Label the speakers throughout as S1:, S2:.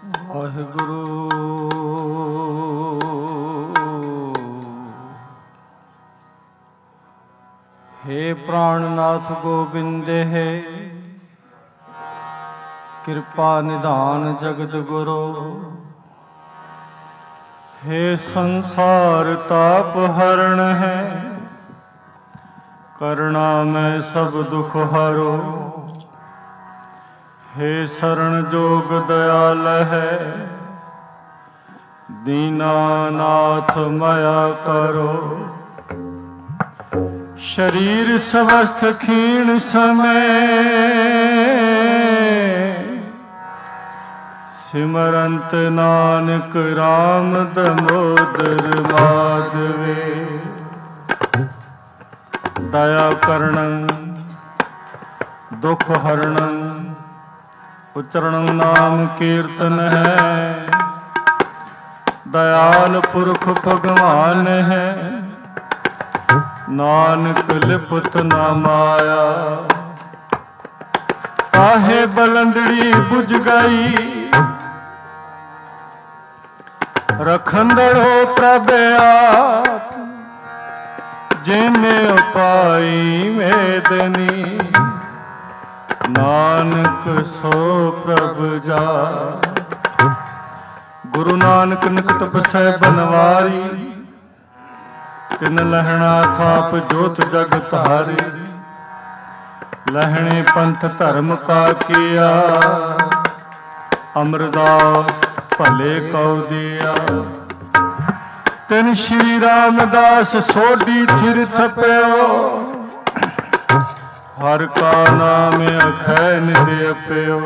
S1: ਵਾਹਿਗੁਰੂ। हे प्राणनाथ गोबिंदे है, कृपा निधान जगत गुरु। हे संसार ताप हरण है, करुणा में सब दुख हरो। हे शरण जोग दयाल है, दीनानाथ माया करो। शरीर स्वस्थ क्षीण समय, सिमरंत नानक राम दमोदर माधवे। दया करणं दुख हरणं, उच्चरण नाम कीर्तन है। दयाल पुरख भगवान है, नानक लिपत ना माया। काहे बलंदड़ी बुझ गई, रखंदड़ो प्रभ आप। जिने उपाई मेदनी, नानक सो प्रभ जा। गुरु नानक निकट बसै बनवारी, तिन लहणा थाप जोत जग तारी। लहणे पंथ धर्म का किया, अमरदास भले कौ दिया। तिन श्री रामदास सोडी थिर थप्यो, हर का नाम अखै निधि प्यो।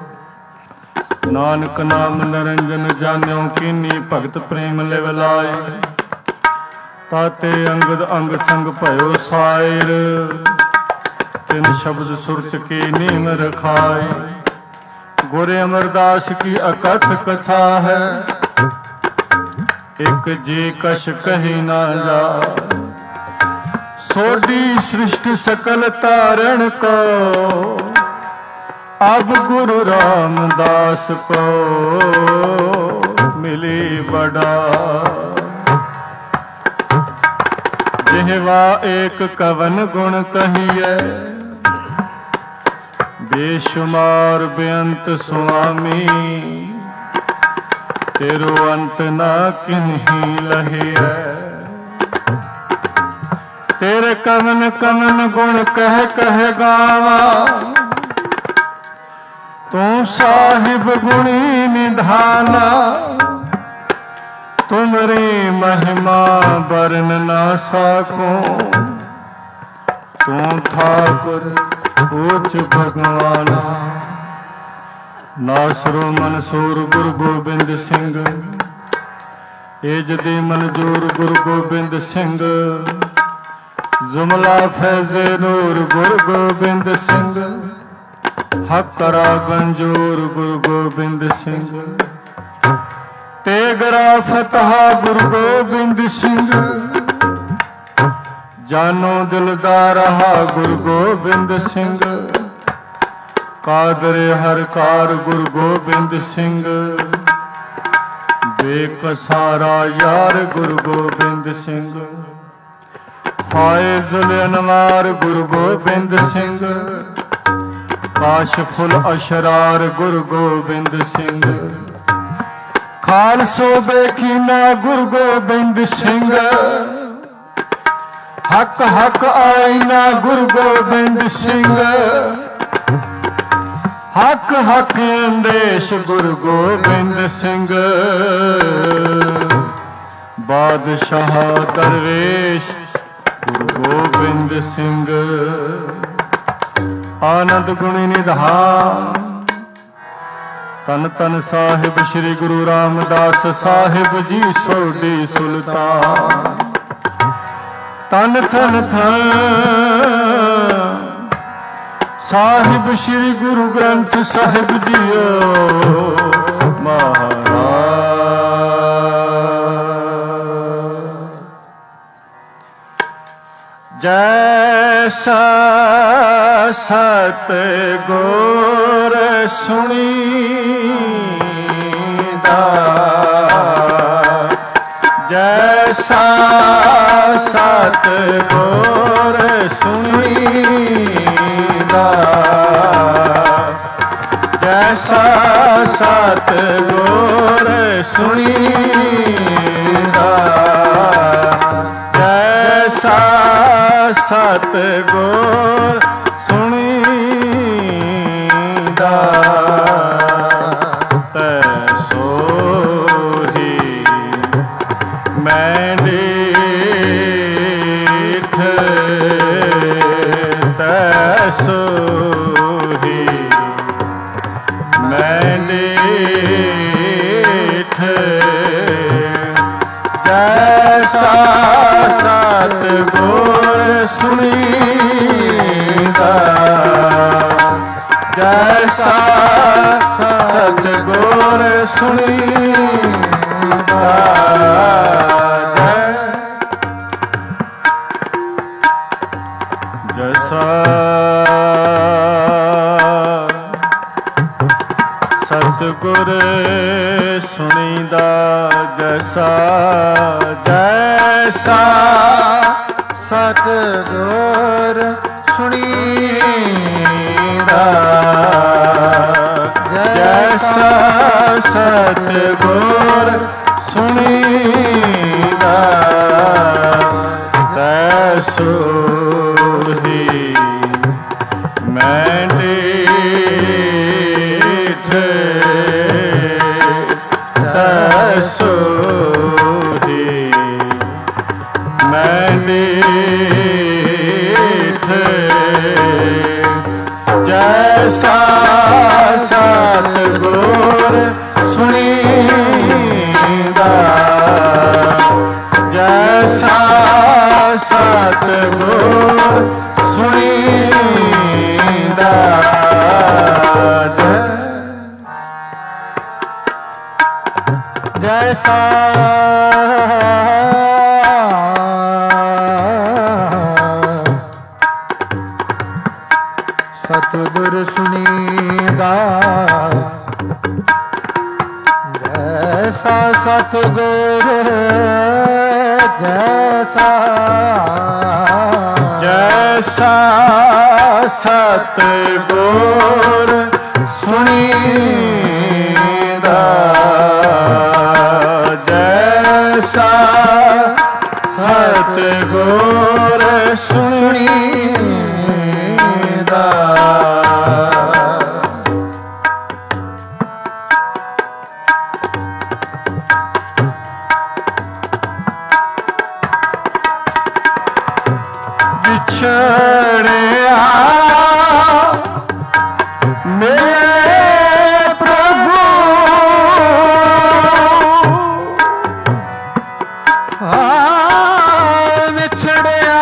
S1: नानक नाम निरंजन जान्यो, कीनी भगत प्रेम लिव लाए। ताते अंगद अंग संग भयो सायर, तिन शब्द सुरत की नीम रखाए। गुरु अमरदास की अकथ कथा है, एक जी कश कही ना जा। सोडी सृष्टि सकल तारण को, अब गुरु रामदास को मिली बड़ा। जिहवा एक कवन गुण कहिए, बेशुमार बेअंत स्वामी। तेरो अंत ना किन्हीं लहिए, तेरे कवन कवन गुण कह कह गावा। तू साहिब गुणी निधाना, तुमरी महिमा बरन ना साको। तू ठाकुर ऊच भगवाना, नासरो मनसूर गुरु गोबिंद सिंह। एजदी मंजूर गुरु गोबिंद सिंह, जुमला फैज़े नूर गुरु गोबिंद सिंह। हक करा गंजूर गुरु गोबिंद सिंह, तेगरा फतह गुरु गोबिंद सिंह। जानो दिलदार रहा गुरु गोबिंद सिंह, कादरे हर कार गुरु गोबिंद सिंह। बेकसारा यार गुरु गोबिंद सिंह, फायजुल अनवार गुरु गोबिंद सिंह। काशफुल अशरार गुरु गोबिंद सिंह, खालसो बेकीना गुरु गोबिंद सिंह। हक हक आईना गुरु गोबिंद सिंह, हक हक अंदेश गुरु गोबिंद सिंह। बादशाह दरवेश गुरु गोबिंद सिंह। आनंद गुणी निधान, तन तन साहिब श्री गुरु रामदास साहिब जी सोडी सुल्तान। तन तन तन साहिब श्री गुरु ग्रंथ साहिब जीओ महाराज। जैसा सतगुर सुनी ਜੈਸਾ ਸਤਿਗੁਰ ਸੁਣੀਦਾ, ਜੈਸਾ ਸਤਿਗੁਰ ਸੁਣੀਦਾ, ਜੈਸਾ ਸਤਿਗੁਰ ਸੁਣੀਦਾ, ਤੈਸੋ ਹੀ ਮੈਂ ਡੀਠ, ਤੈਸੋ ਹੀ ਮੈਂ ਡੀਠ, ਜੈਸਾ ਸਤਿਗੁਰ ਸੁਣੀਦਾ, ਜੈਸਾ ਸਤਿਗੁਰ ਸੁਣੀਦਾ, ਜੈਸਾ ਸਤਿਗੁਰ ਸੁਣੀਦਾ, ਜੈਸਾ ਜੈਸਾ ਸਤਿਗੁਰ ਸੁਣੀਦਾ, ਜੈਸਾ ਸਤਿਗੁਰ ਸੁਣੀਦਾ, ਤੈਸੋ ਹੀ ਮੈਂ ਡੀਠ, ਤੈਸੋ ਹੀ ਮੈਂ ਡੀਠ, ਜੈਸਾ ਸਤਿਗੁਰ ਸੁਣੀਦਾ, ਜੈਸਾ ਸਤਿਗੁਰ ਸੁਣੀਦਾ, ਜੈਸਾ ਸਤਿਗੁਰ ਸੁਣੀਦਾ, ਜੈਸਾ ਸਤਿਗੁਰ, ਜੈਸਾ ਜੈਸਾ ਸਤਿਗੁਰ ਸੁਣੀਦਾ, ਜੈਸਾ ਸਤਿਗੁਰ ਸੁਣੀਦਾ, ਵਿਛੜਿਆ ਮੇਰੇ ਪ੍ਰਭੂ, ਵਿਛੜਿਆ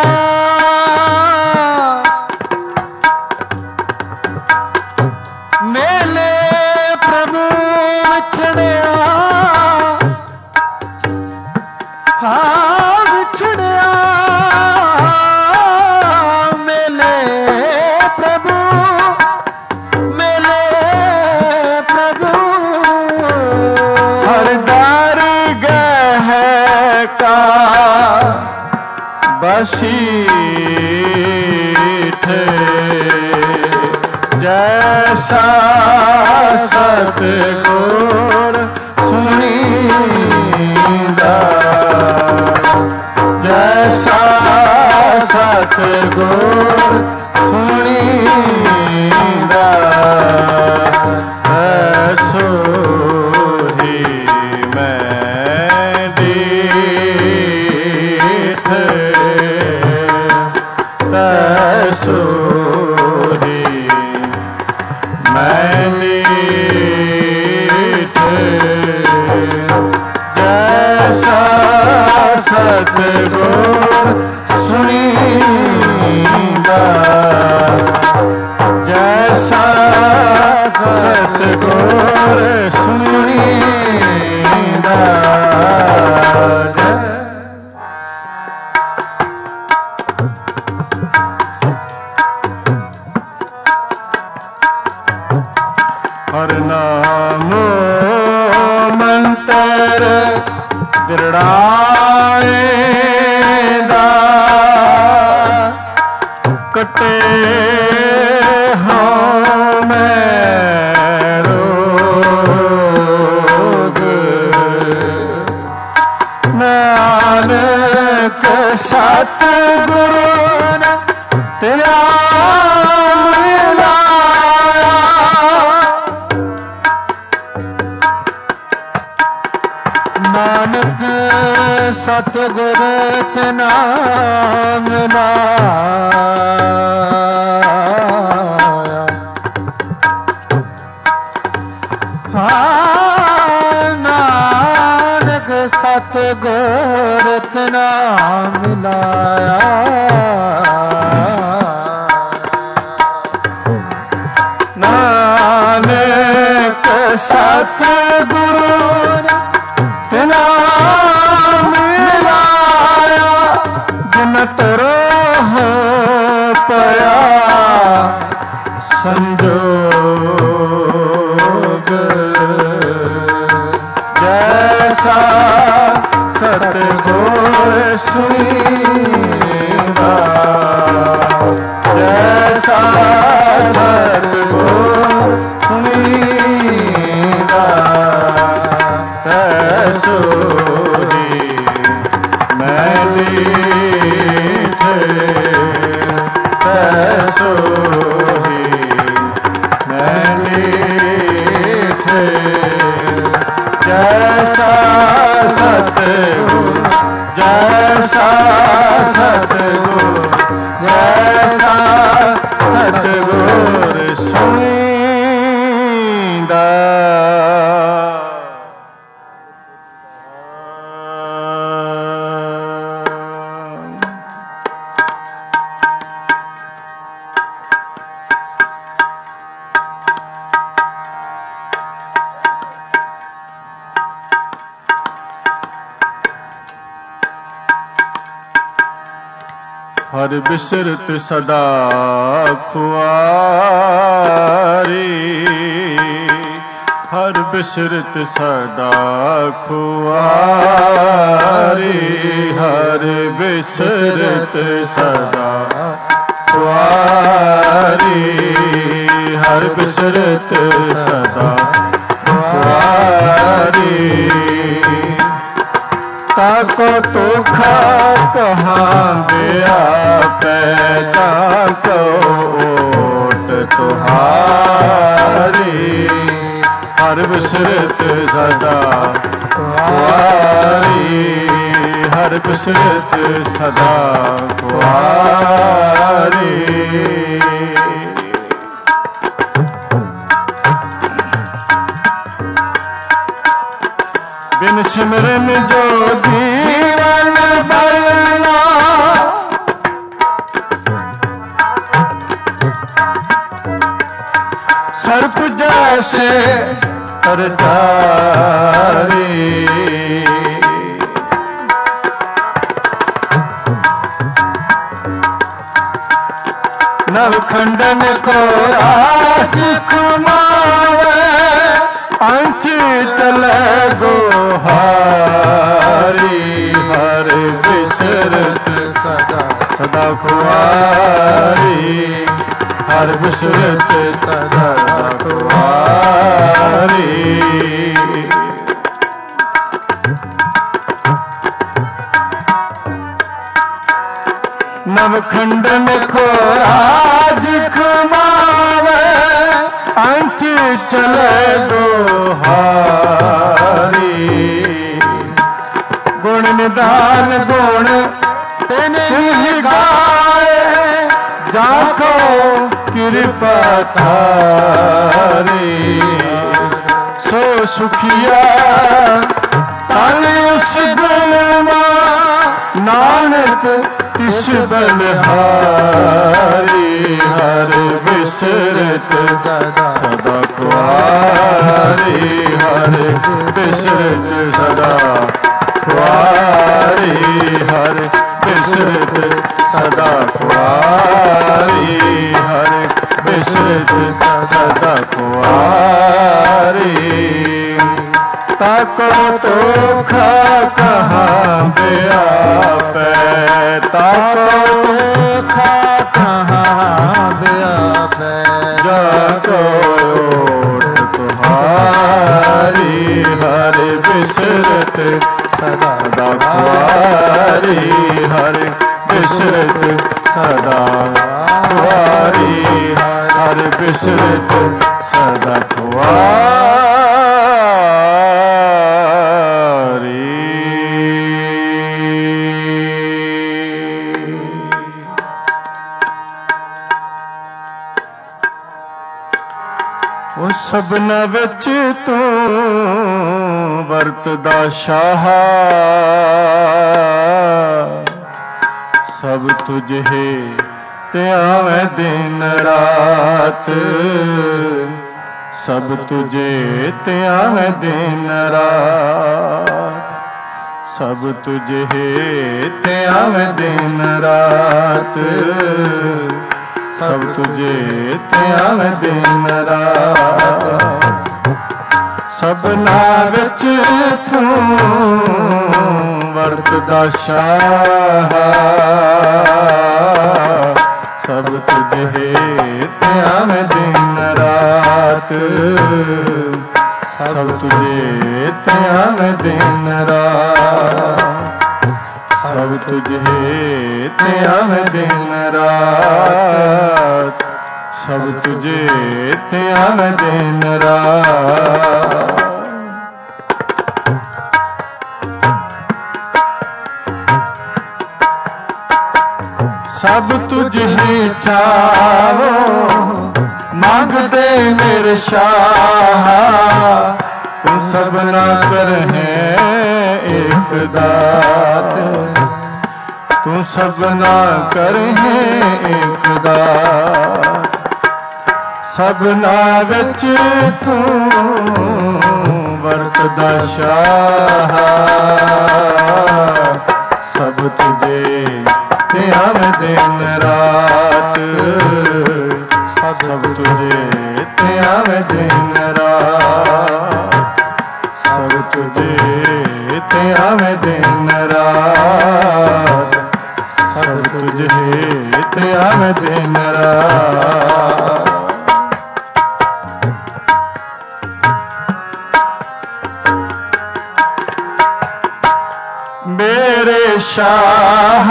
S1: ਮੇਰੇ ਪ੍ਰਭੂ, ਵਿਛੜਿਆ ਵਿਛੜਿਆ ਬਸੀਠ, ਜੈਸਾ ਸਤਿਗੁਰ ਸੁਣੀਦਾ, ਜੈਸਾ ਸਤਿਗੁਰ ਸੁਣੀਦਾ, ਤੈਸੋ ਹੀ ਮੈਂ ਡੀਠ, ਤੈਸੋ ਹੀ ਮੈਂ ਡੀਠ, ਜੈਸਾ ਸਤਿਗੁਰ ਸੁਣੀਦਾ, ਜੈਸਾ ਸਤਿਗੁਰ ਸੁਣੀਦਾ, ਹਰਿ ਨਾਮ ਮਨ ਤੈਰ ਬਿਰੜਾਏਂਦਾ ਕਟੇ ਹਾਂ ਮੈਂ ਰੋਗ ਨਾਨਕ ਸਤਿਗੁਰੂ ਤੇਰਾ ਨਾਨਕ ਸਤਿਗੁਰ ਤੇਨਾ ਮਿਲਾਇਆ ਨਾਨਕ ਸਤਿਗੁਰ ਤੇਨਾ ਮਿਲਾਇਆ ਨਾਨਕ ਸਤਿਗੁਰੂ ਤੇਨਾ ਮਿਲਾਇਆ ਜਿਨ ਤਰਹ ਪਿਆ ਸੰਜੋਗ ਜੈਸਾ ਸਤਿਗੁਰ ਸੁਣੀਂਦਾ ਜੈਸਾ ਸਤਿਗੁਰ ਸੁਣੀਂਦਾ ਤੈਸੋਈ ਮੈਂ ਲੀਠੇ ਤੈਸੋਈ ਮੈਂ ਲੀਠੇ ਜੈਸਾ ਸਤਿਗੁਰ ਜੈਸਾ ਸਤਿਗੁਰ ਜੈਸਾ ਸਤਿਗੁਰ ਸੁਣੀਂਦਾ ਹਰ ਬਿਸਰਤ ਸਦਾ ਖੁਆਰੀ ਹਰ ਬਿਸਰਤ ਸਦਾ ਖੁਆਰੀ ਹਰ ਬਿਸਰਤ ਸਦਾ ਖੁਆਰੀ ਹਰ ਬਿਸਰਤ ਸਦਾ ਖੁਆਰੀ ਤਾਕੋ ਤੁਖਾ ਕਹਾਂਦਿਆ ਪਹਿਚਾਨ ਕੋ ਓਟ ਤੁਹਾਰੀ ਹਰ ਬਿਸਰਤ ਸਦਾ ਖੁਆਰੀ ਹਰ ਬਿਸਰਤ ਸਦਾ ਖੁਆਰੀ ਬਿਨ ਸਿਮਰਨ ਜੋ ਜੀਵਨ ਬਲਨਾ ਸਰਪ ਜੈਸੇ ਕਰਤਾਰੀ ਨਵ ਖੰਡਨ ਕੋ ਰਾਜ ਕੁਮਾਵੇ ਅੰਚ ਚਲੇ ਗੋਹਾਰੀ ਹਰ ਬਿਸਰਤ ਸਦਾ ਸਦਾ ਖੁਆਰੀ ਹਰ ਬਿਸਰਤ ਸਦਾ ਖੁਆਰੀ ਨਵ ਖੰਡਨ ਕੋ ਰਾਜ ਕਮਾਵੇ ਅੰਚ ਚਲੇ ਗੋਹਾਰੀ ਗੁਣ ਨਿਦਾਨ ਗੁਣ ਤੈਨੇ ਹੀ ਗਾਏ ਜਾਕੋ ਕਿਰਪਾ ਤਾਰੀ ਸੋ ਸੁਖੀਆ ਤਨ ਉਸ ਗੁਣ ਨਾਨਕ ਤਿਸ ਬਲਿਹਾਰੀ ਹਰ ਬਿਸਰਤ ਸਦਾ ਖੁਆਰੀ ਹਰ ਬਿਸਰਤ ਸਦਾ ਖੁਆਰੀ ਹਰ ਬਿਸਰਤ ਸਦਾ ਖੁਆਰੀ ਹਰ ਬਿਸਰਤ ਸਦਾ ਖੁਆਰੀ ताको धोखा कहाँ व्यापै, ताको धोखा कहाँ व्यापै, जाको ओट तुम्हारी हरि बिसरत सदा सदा खुआरी, हरि बिसरत सदा खुआरी, हरि बिसरत सदा खुआरी। ਉਹ ਸਭਨਾਂ ਵਿੱਚ ਤੂੰ ਵਰਤਦਾ ਸ਼ਾਹ, ਸਭ ਤੁਝੇ ਤੇ ਆਵੇਂ ਦਿਨ ਰਾਤ, ਸਭ ਤੁਝੇ ਤੇ ਆਵੇਂ ਦਿਨ ਰਾਤ, ਸਭ ਤੁਝੇ ਤੇ ਆਵੇਂ ਦਿਨ ਰਾਤ, ਸਭ ਤੁਝੇ ਤੇ ਆਵੇਂ ਦਿਨ ਰਾਤ। ਸਭਨਾਂ ਵਿੱਚ ਤੂੰ ਵਰਤਦਾ ਸ਼ਾਹ, ਸਭ ਤੁਝੇ ਤੇ ਆਵੇਂ ਦਿਨ ਰਾਤ, ਸਭ ਤੁਝੇ ਤੇ ਆਵੇਂ ਦਿਨ ਰਾਤ, ਸਭ ਤੁਝੇ ਤੇ ਆਵੇਂ ਦਿਨ ਰਾਤ, ਸਭ ਤੁਝੇ ਤੇ ਆਵੇਂ ਦਿਨ ਰਾਤ। ਸਭ ਤੁਝ ਹੀ ਚਾਵੋ ਮੰਗਦੇ ਮੇਰੇ ਸ਼ਾਹ, ਤੂੰ ਸਭਨਾ ਕਰਹਿ ਏਕ ਦਾਤ, ਤੂੰ ਸਭਨਾ ਕਰਹਿ ਏਕ ਦਾਤ। ਸਭਨਾ ਵਿੱਚ ਤੂੰ ਵਰਤਦਾ ਸ਼ਾਹ, ਸਭ ਤੁਝੇ ਤੇ ਆਵੇਂ ਦਿਨ ਰਾਤ, ਸਭ ਤੁਝੇ ਤੇ ਆਵੇਂ ਦਿਨ ਰਾਤ, ਸਭ ਤੁਝੇ ਤੇ ਆਵੇਂ ਦਿਨ ਰਾਤ, ਸਭ ਤੁਝੇ ਤੇ ਆਵੇਂ ਦਿਨ ਰਾਤ। ਮੇਰੇ ਸ਼ਾਹ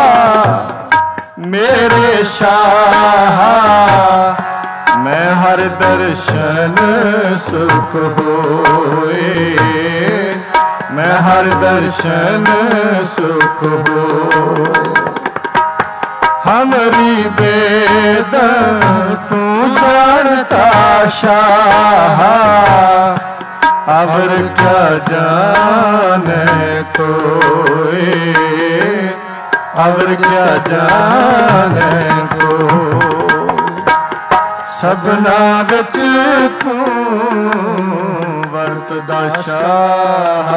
S1: ਮੇਰੇ ਸ਼ਾਹ, ਮੈਂ ਹਰ ਦਰਸ਼ਨ ਸੁਖ ਹੋਏ, ਮੈਂ ਹਰ ਦਰਸ਼ਨ ਸੁਖ ਹੋਏ। ਹਮਰੀ वेद तू जानता शाह, अवर क्या जाने कोई, अवर क्या जाने को। सबना विच तू वरतदा शाह,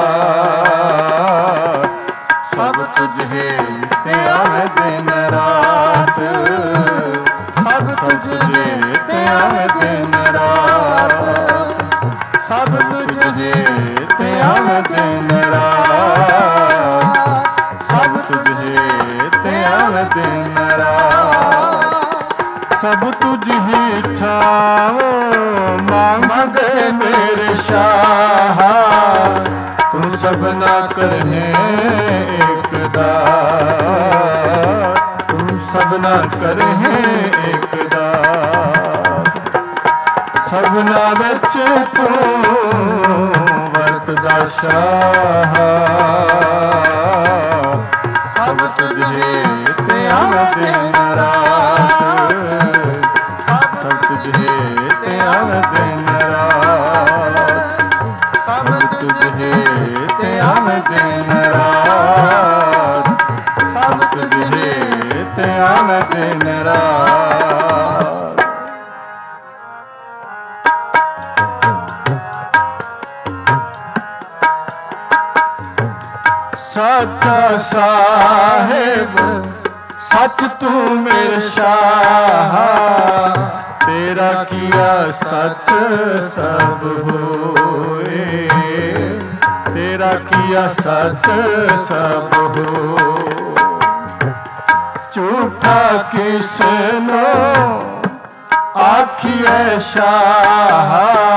S1: सब तुझे ते आवे दिन रात, सब तुझे ते आवे दिन रात, सब तुझे ते आवे दिन रात, सब तुझे ते आवे दिन रात। सब तुझी छाओ मांगे मेरे शाह, तू सबना करने एक दात, तू सबना करने एक दात। सबना विच तू वरतदा शाह, सब तुझे ते आवे दिन रात, सब तुझे ते आवे दिन रात, सब तुझे ते आवे दिन रात, सब तुझे ते आवे दिन रात। सच्चा साहिब सच तू मेरे शाह, तेरा किया सच सब होए, तेरा किया सच सब हो, झूठा किसनो आखिए शाह,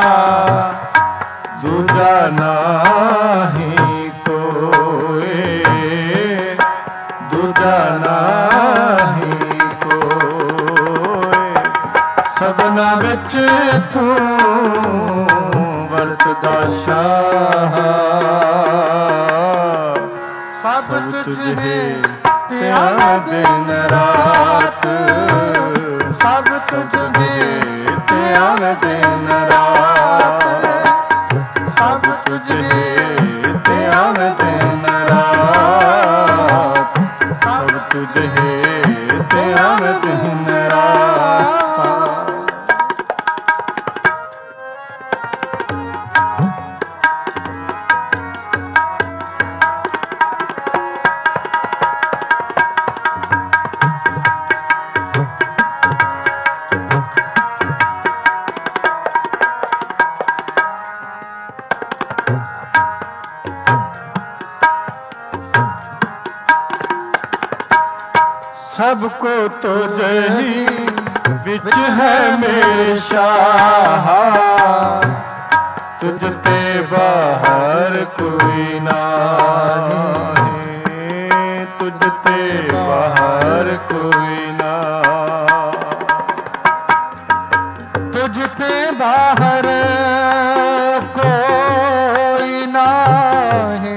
S1: दूजा नाही कोई, दूजा नाही कोई। सबना विच तू वरतदा शाह, सब तुझे ध्यान दिन रात, सब तुझे ध्यान दिन रात, सब तुझे ध्यान दिन रात, सब तुझे ध्यान दिन रात। सबको तो जही विच है मेरे शाह, तुझ ते बाहर कोई नहीं, तुझ ते बाहर कोई ना, तुझ ते बाहर कोई नहीं।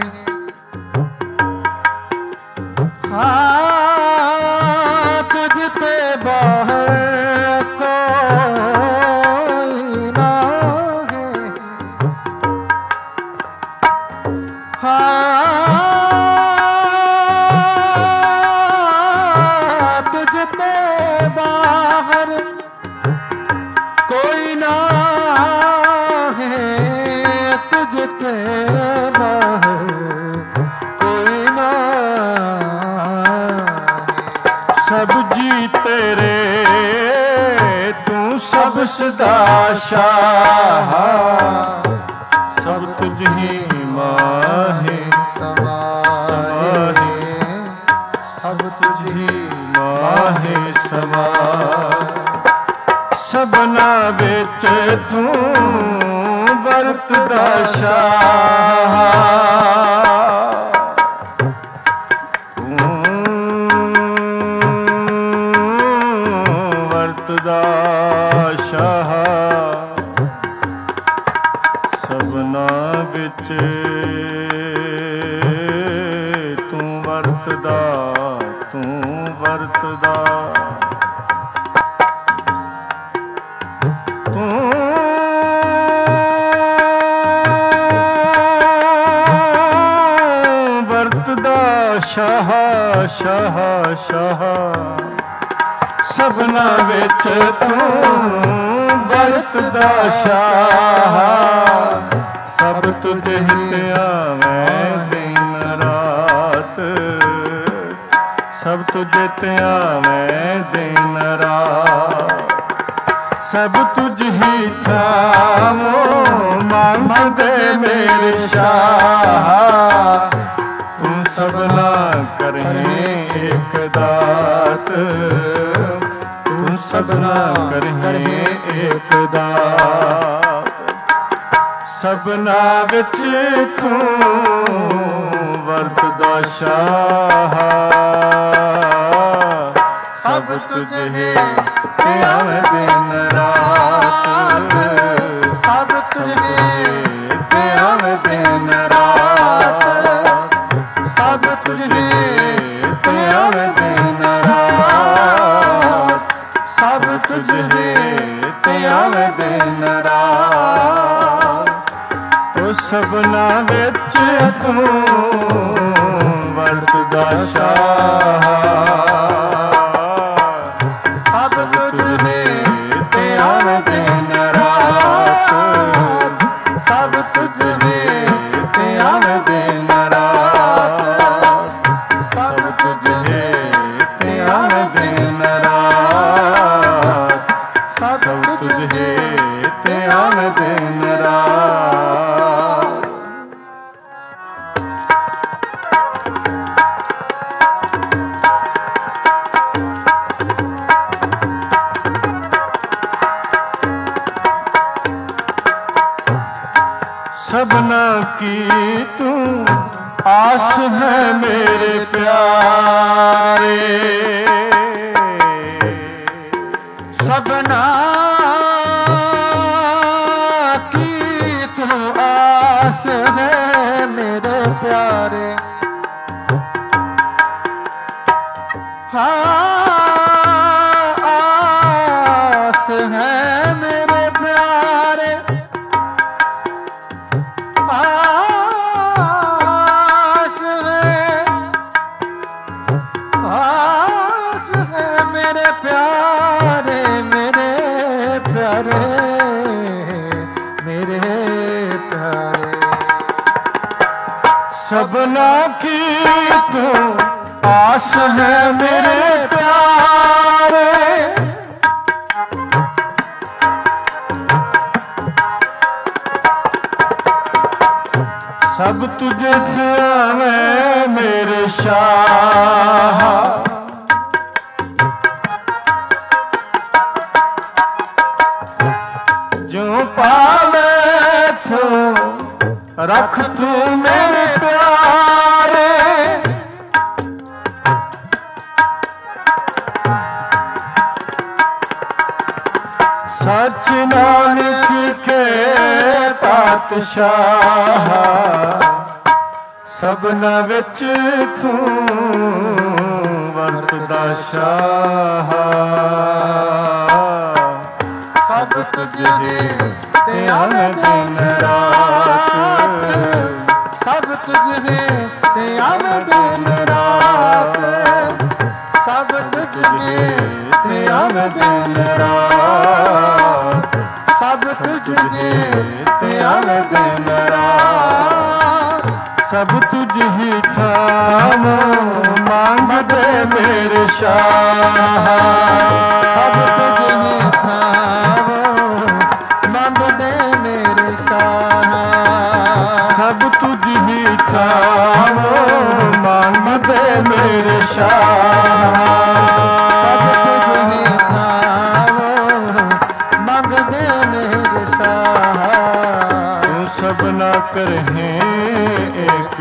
S1: सब जी तेरे तू सब सदा शाह, सब तुझ ही माहे समाहे, सब तुझ ही माहे समाहे। सबना विच तू वरतदा शाह, शाह सबना विच तू वरतदा, तू वरतदा, तू वरतदा शाह, शाह शाह सबना विच तू वरतदा शाह, सब तुझे ध्यावै दिन रात, सब तुझे ध्यावै दिन रात, सब तुझ ही थामो मंगदे मेरे शाह, तू सबना करहीं एक दात, सबना करहीं एक दात। सबना विच तू वरतदा शाह, सब तुझे ध्यान दिन रात, सब तुझे ध्यान दिन रात, सब तुझे ध्यान दिन रात, सब तुझे ध्यान दिन रात। ओ सबना विच तू वरतदा शाह, सब तुझे ध्यान दिन रात, सब तुझे ध्यान दिन रात, सब तुझे ध्यान दिन रात, सब तुझे ध्यान दिन रात। सबना की तू आस है मेरे प्यारे,
S2: सबना की तू आस है मेरे प्यारे। हाँ आस है मेरे प्यारे, आस है मेरे प्यारे, मेरे प्यारे, मेरे प्यारे।
S1: सबना की तू आस है मेरे प्यारे, सब तुझे ध्यावे मेरे शाह, जो पावे तो रख तू मेरे प्यारे। सच नानक के पातशाह, सबना विच तू वरतदा शाह।
S2: सब तुझे ध्यान दिन रात, सब तुझे ध्यान दिन रात, सब तुझे ध्यान दिन रात, सब तुझे ध्यान दिन रात।
S1: सब तुझ ही थामो मांग दे मेरे शाह,
S2: सब तुझ ही थामो मांग दे मेरे शाह।
S1: सब तुझ ही थामो मांग दे मेरे शाह,
S2: सब तुझ ही थामो मांग दे मेरे शाह।
S1: तू सबना करहे एक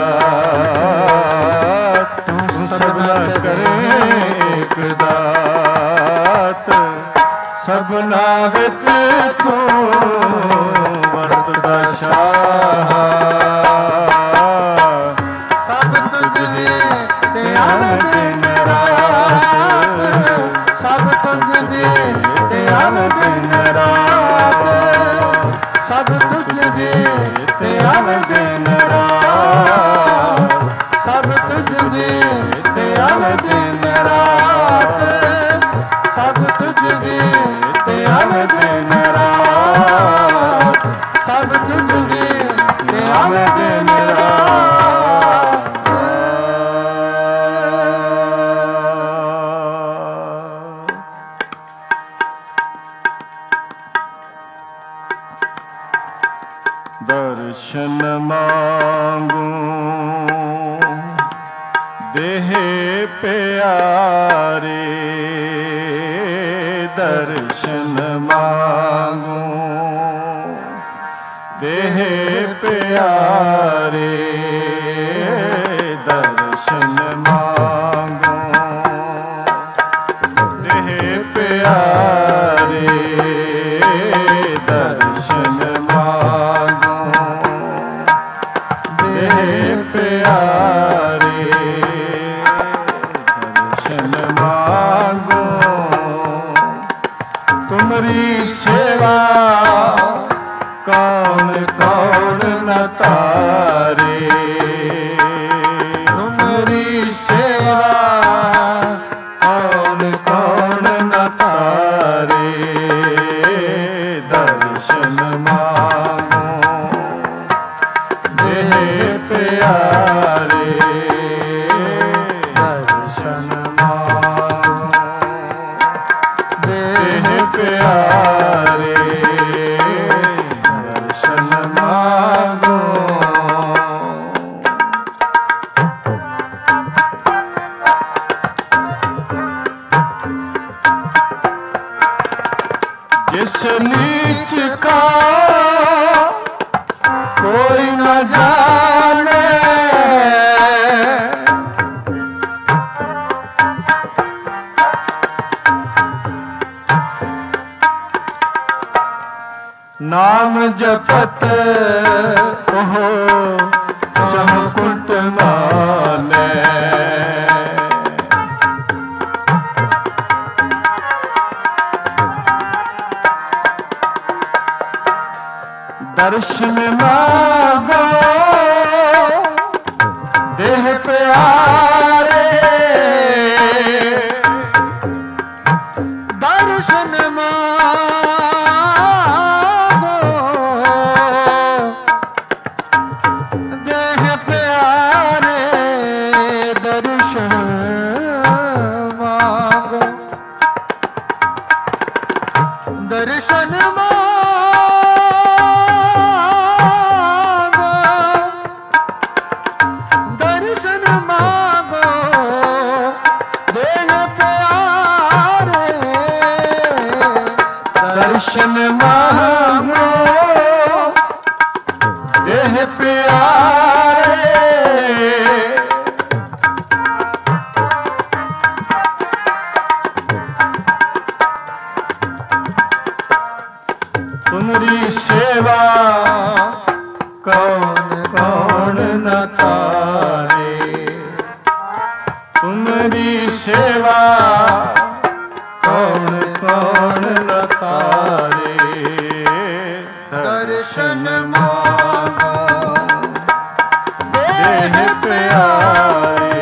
S1: दात, तू सबना करे एक दात। सबना विच तू वरतदा शाह,
S2: सब तुझे ध्यान दिन रात, सब तुझे ध्यान दिन रात, सब तुझे ध्यान दिन रात, सब तुझे ध्यान दिन रात, सब तुझे ध्यान दिन रात, सब तुझे ध्यान दिन रात।
S1: दर्शन मांगू देह प्यारे, दर्शन मांगू देह प्यारे, दर्शन मांगू देह प्यारे, दर्शन मांगू देह प्यारे, दर्शन मांगू तुमरी सेवा कौन कौन न तारे, तुमरी सेवा कौन कौन न तारे, दर्शन मांगू देह प्यारे, दर्शन मांगू देह प्यारे, दर्शन मांगू ਜਪਤ ਉਹ ਚਮਕੁਟ ਮਾਨੈ। ਦਰਸ਼ਨ ਮਾਗੋ ਦੇਹ ਪਿਆਰੇ,
S2: ਦਰਸ਼ਨ ਮਾਗੋ ਦੇਹ ਪਿਆਰੇ, ਦਰਸ਼ਨ ਮਾਗੋ, ਦਰਸ਼ਨ ਮਾਗੋ, ਦਰਸ਼ਨ ਮਾਗੋ ਦੇਹ ਪਿਆਰੇ,
S1: ਦਰਸ਼ਨ ਮਾਗੋ ਦੇਹ ਪਿਆਰੇ। ਤੁਮਰੀ ਸੇਵਾ ਕੌਣ ਕੌਣ ਨ ਤਾਰੇ, ਤੁਮਰੀ ਸੇਵਾ ਕੌਣ ਕੌਣ ਨ ਤਾਰੇ।
S2: ਦਰਸ਼ਨ ਮਾਗੋ
S1: ਦੇਹ ਪਿਆਰੇ,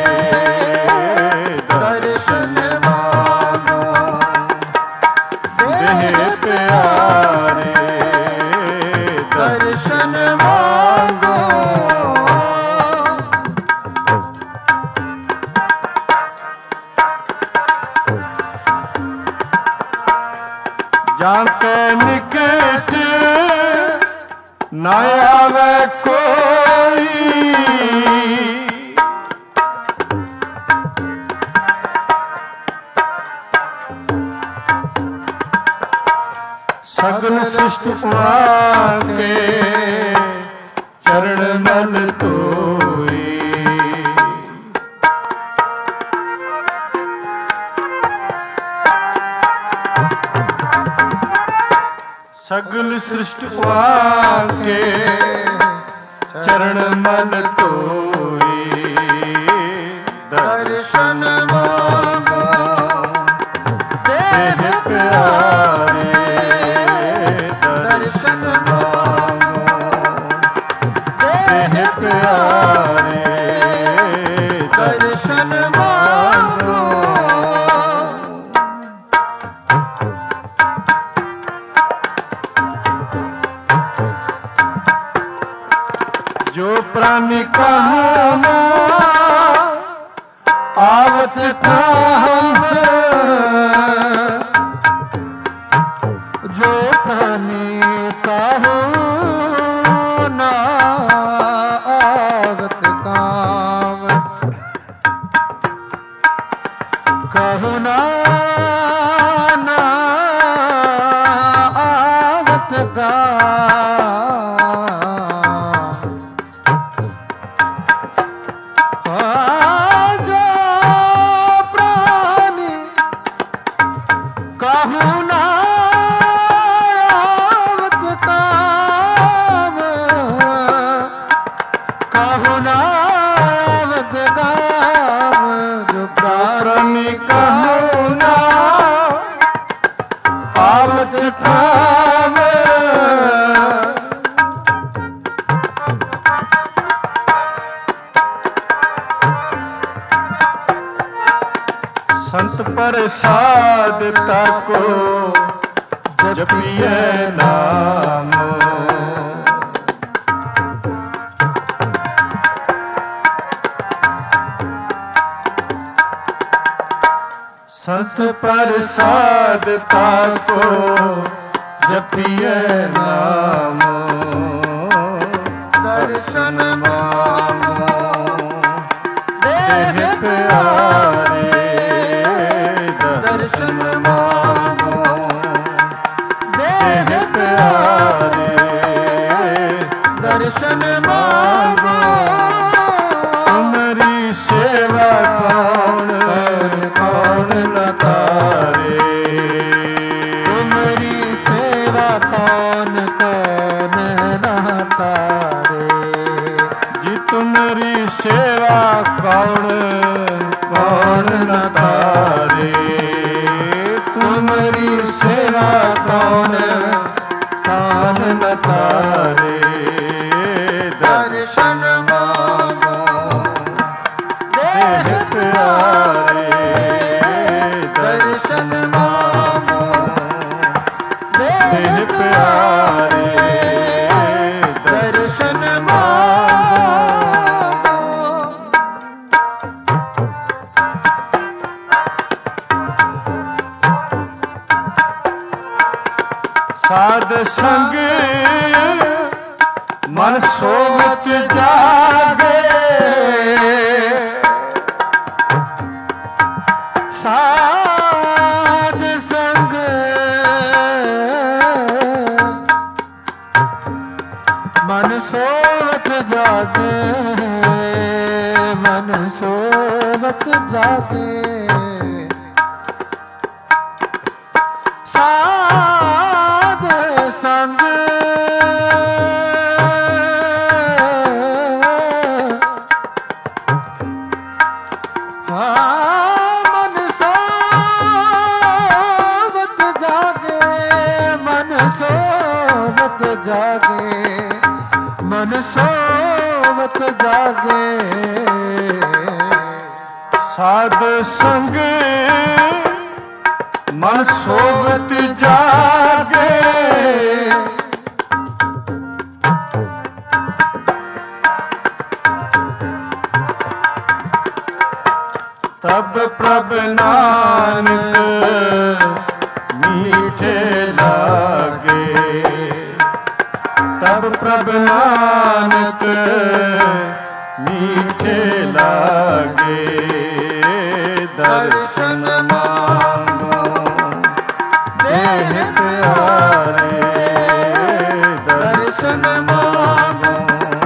S2: ਦਰਸ਼ਨ ਮਾਗੋ
S1: ਦੇਹ ਪਿਆਰੇ,
S2: ਦਰਸ਼ਨ ਮਾਗੋ।
S1: ਜਾਂ ਕੇ ਨਿਕਟ ਨਾ ਆਵੇ ਕੋਈ, ਸਗਲ ਸ੍ਰਿਸ਼ਟ ਆਕੇ ਚਰਨ ਮਲ ਧੋਈ। ਸਗਲ ਸ੍ਰਿਸ਼ਟ ਆਕੇ ਚਰਨ ਮਲ ਧੋਈ।
S2: ਦਰਸ਼ਨ ਮਾਗੋ
S1: ਦੇਹ ਪਿਆਰੇ,
S2: ਦਰਸ਼ਨ ਮਾਗੋ
S1: ਦੇਹ ਪਿਆਰੇ,
S2: ਦਰਸ਼ਨ ਮਾਗੋ।
S1: ਜੋ ਪ੍ਰਾਨੀ ਕਹਾਵਾ ਆਵਤ ਕਹਾਵ,
S2: ਜੋ ਪ੍ਰਾਨੀ ਕਾਹੂ ਨਾ ਆਵਤ ਕਾਵ, ਕਾਹੂ ਨਾ ਆਵਤ ਕਾਵ। ਜੋ ਪ੍ਰਾਨੀ ਕਾਹੂ ਨਾ ਆਵਤ ਕਾਮ, ਕਾਹੂ ਨਾ ਆਵਤ ਕਾਮ। ਜੋ
S1: ਪ੍ਰਾਨੀ ਕਹੋ ਨਾ ਆਵਤ ਕਾਮ। ਸੰਤ ਪ੍ਰਸਾਦ ਤਾਕੋ ਜਪੀਐ ਨਾਮ। ਸੰਤ ਪ੍ਰਸਾਦ ਤਾਕੋ ਜਪੀਐ ਨਾਮ।
S2: ਦਰਸ਼ਨ ਮਾਗੋ
S1: ਦੇਹ ਪਿਆਰੇ,
S2: ਦਰਸ਼ਨ ਮਾਗੋ
S1: ਦੇਹ ਪਿਆਰੇ,
S2: ਦਰਸ਼ਨ ਮਾਗੋ।
S1: ਤੁਮਰੀ ਸੇਵਾ ਕੌਣ ਕੌਣ ਨ ਤਾਰੇ,
S2: ਤੁਮਰੀ ਸੇਵਾ ਕੌਣ ਕੌਣ
S1: ਕੌਣ ਕੌਣ ਨ ਤਾਰੇ,
S2: ਤੁਮਰੀ ਸੇਵਾ ਕੌਣ ਕੌਣ ਨ ਤਾਰੇ। ਦਰਸ਼ਨ ਮਾਂਗੋ ਦੇਹ ਪਿਆਰੇ, ਦਰਸ਼ਨ ਮਾਂਗੋ ਦੇਹ ਪਿਆਰੇ, ਦਰਸ਼ਨ ਮਾਂਗੋ।
S1: ਸਾਧ ਸੰਗ ਮਨ ਸੋਵਤ ਜਾਗੇ,
S2: ਸਾਧ ਸੰਗ ਮਨ ਸੋਵਤ ਜਾਗੇ, ਮਨ ਸੋਵਤ ਜਾਗੇ। ਸਾਧ ਸੰਗ ਮਨ ਸੋਵਤ ਜਾਗੇ, ਮਨ ਸੋਵਤ ਜਾਗੇ, ਮਨ ਸੋਵਤ ਜਾਗੇ।
S1: ਸਾਧ ਸੰਗ ਮਨ ਸੋਵਤ ਜਾਗੇ, ਤਬ ਪ੍ਰਭ ਨਾਨਕ ਮੀਠੇ ਲਾਗੇ, ਤਬ ਪ੍ਰਭ ਨਾਨਕ ਮੀਠੇ ਲਾਗੇ। ਦਰਸ਼ਨ ਮਾਂਗੋ ਦੇਹ ਪਿਆਰੇ, ਦਰਸ਼ਨ ਮਾਂਗੋ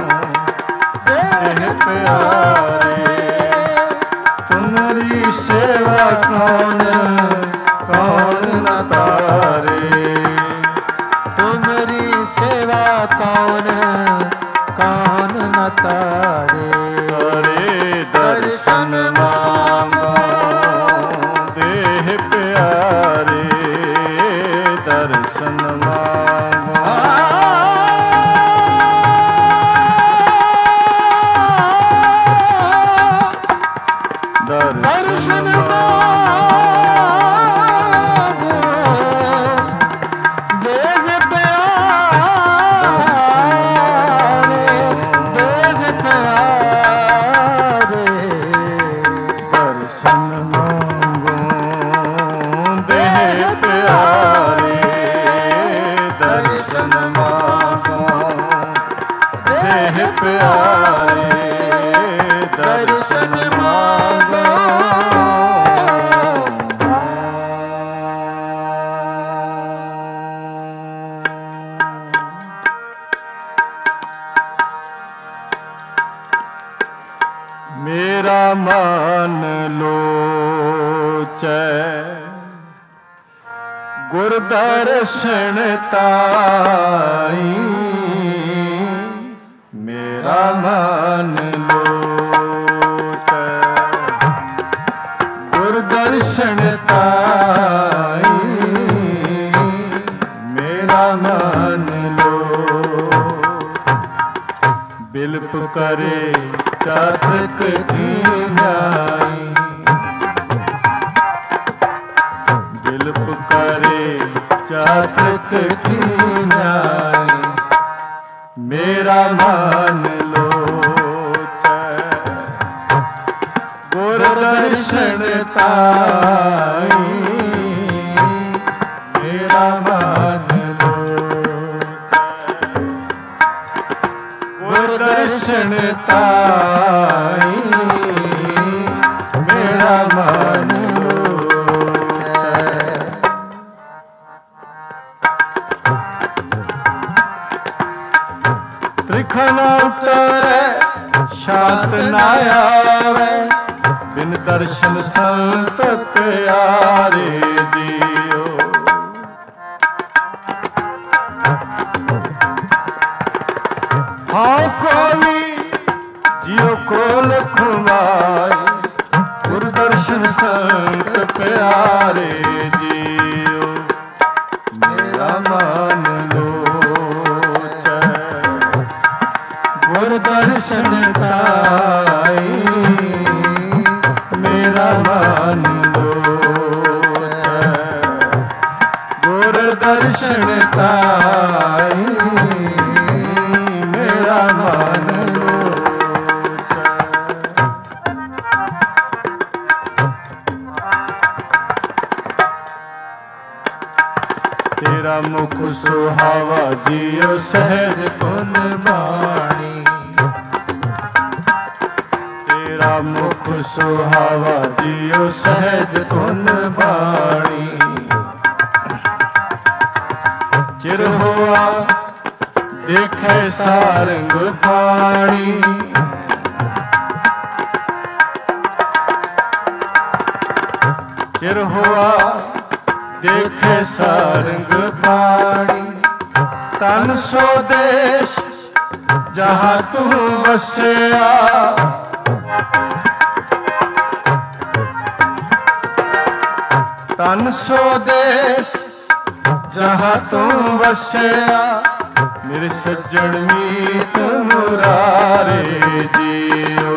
S1: ਦੇਹ ਪਿਆਰੇ। ਤੁਮਰੀ ਸੇਵਾ ਕੌਣ ਕੌਣ ਨ ਤਾਰੇ,
S2: ਤੁਮਰੀ ਸੇਵਾ ਕੌਣ ਕੌਣ ਨ ਤਾਰੇ।
S1: ਦਰਸ਼ਨ ਮਾਂਗੋ ਦੇਹ ਪਿਆਰੇ, ਦਰਸ਼ਨ ਮਾਂਗੋ।
S2: ਦਰਸ਼ਨ ਮਾਂਗੋ ਦੇਹ ਪਿਆਰੇ, ਦੇਹ ਪਿਆਰੇ।
S1: ਦਰਸ਼ਨ ਮਾਂਗੋ ਦੇਹ ਪਿਆਰੇ, ਦਰਸ਼ਨ ਮਾਂਗੋ ਦੇਹ ਪਿਆਰੇ, ਦਰਸ਼ਨ ਮਾਂਗੋ। ਮੇਰਾ ਮਨ ਲੋਚੈ ਗੁਰ ਦਰਸ਼ਨ ਤਾਈ, ਮੇਰਾ ਮਨ ਲੋਚੈ ਗੁਰ ਦਰਸ਼ਨ ਤਾਈ, ਮੇਰਾ ਮਨ ਲੋ ਬਿਲਪ ਕਰੇ ਚਾਤਕ ਦੀਨਾਈ, ਬਿਲਪ ਕਰੇ ਚਾਤਕ ਦੀਨਾਈ, ਮੇਰਾ ਮਨ ਲੋਚੈ ਗੁਰ ਦਰਸ਼ਨ ਤਾਈ, ਮੇਰਾ ਮਨ ਲੋਚੈ ਗੁਰ ਦਰਸ਼ਨ ਤਾਈ, ਮੇਰਾ ਮਨ ਲੋਚੈ। ਤ੍ਰਿਖਣ ਉਤਰੈ ਸ਼ਾਂਤ ਨਾ ਆਵੇ, ਬਿਨ ਦਰਸ਼ਨ ਸੰਤ ਪਿਆਰੇ ਜੀਓ। ਹਾਂ ਕੋਲੀ ਜਿਉ ਕੋਲ ਖੁਮਾਰ
S2: ਗੁਰ ਦਰਸ਼ਨ ਤਾਈ
S1: ਮੇਰਾ ਮਨ ਲੋਚੈ। ਗੁਰ ਦਰਸ਼ਨ ਤਾਈ ਮੇਰਾ ਮਨ ਲੋਚੈ। ਤੇਰਾ ਮੁਖ ਸੁਹਾਵਾ ਜੀਉ ਸਹਿਜ
S2: ਗੁਣ ਬਾਣੀ
S1: ਤੇਰਾ ਮੁਖ ਸੁਹਾਵਾ ਜੀਉ ਸਹਿਜ ਗੁਣ ਬਾਣੀ। ਚਿਰ ਹੋਆ ਦੇਖੈ ਸਾਰੰਗ ਪਾਣੀ ਚਿਰ ਹੋਆ ਦੇਖੈ ਸਾਰੰਗ ਪਾਣੀ। ਤਨ ਸੋ ਦੇਸ਼ ਜਹਾਂ ਤੂੰ ਵਸਿਆ ਤਨ ਸੋ ਦੇਸ਼ ਜਹਾਂ ਤੂੰ ਵਸਿਆ। ਮੇਰੇ ਸੱਜਣ ਮੀਤ ਮੁਰਾਰੇ ਜੀਓ